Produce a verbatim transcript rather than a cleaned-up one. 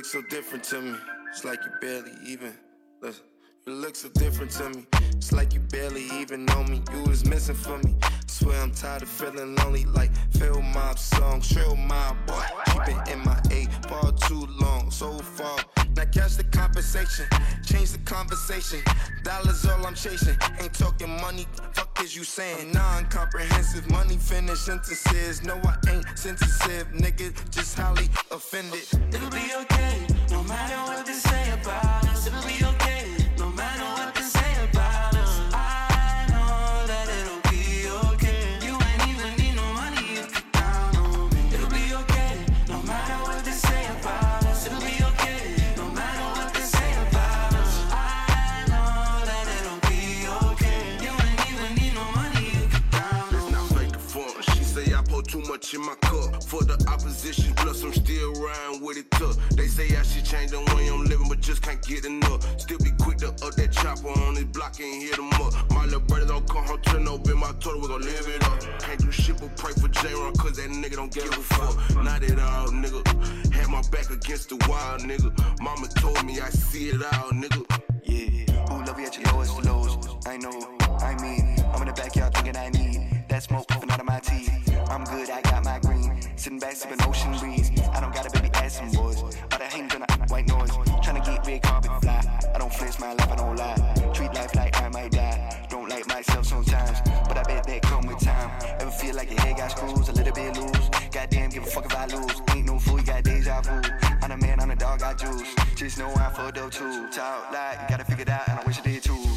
look so different to me. It's like you barely even listen. You look so different to me. It's like you barely even know me. You was missing for me. I swear I'm tired of feeling lonely. Like Phil Mob song, Trill Mob boy. Keep it in my eight far too long, so far. Now catch the compensation, change the conversation. Dollars all I'm chasing. Ain't talking money. Fuck is you saying? Non-comprehensive money finish sentences. No, I ain't sensitive, nigga. Just highly offended. It'll be okay, no matter what they say about us. It'll be okay, no matter what they say about us. I know that it'll be okay. You ain't even need no money, you can count on me. It'll be okay, no matter what they say about us. It'll be okay, no matter what they say about us. I know that it'll be okay. You ain't even need no money, you can count on me. Not fake the form. She say I pour too much in my cup. For the opposition, plus I'm still riding with it tough. They say I should change the way I'm living, but just can't get enough. Still be quick to up that chopper on this block and hit them up. My little brother don't come home, turn up in my total, we gon' live it up. Can't do shit but pray for J-Ron, cause that nigga don't give a fuck. Not at all, nigga. Had my back against the wall, nigga. Mama told me I see it all, nigga. Yeah, who love you at your lowest of lows? I know, I mean, I'm in the backyard thinking I need that smoke puffing out of my teeth. I'm good, I got my green. Sitting back, sipping ocean breeze. I don't got a baby ass some boys. All the haters on the white noise. Tryna get red carpet fly. I don't flex my life, I don't lie. Treat life like I might die. Don't like myself sometimes, but I bet that come with time. Ever feel like your head got screws, a little bit loose? Goddamn, give a fuck if I lose. Ain't no fool, you got deja vu. I'm a man, I'm a dog, I juice. Just know I'm fucked up too. Talk like you gotta figure it out, and I wish I did too.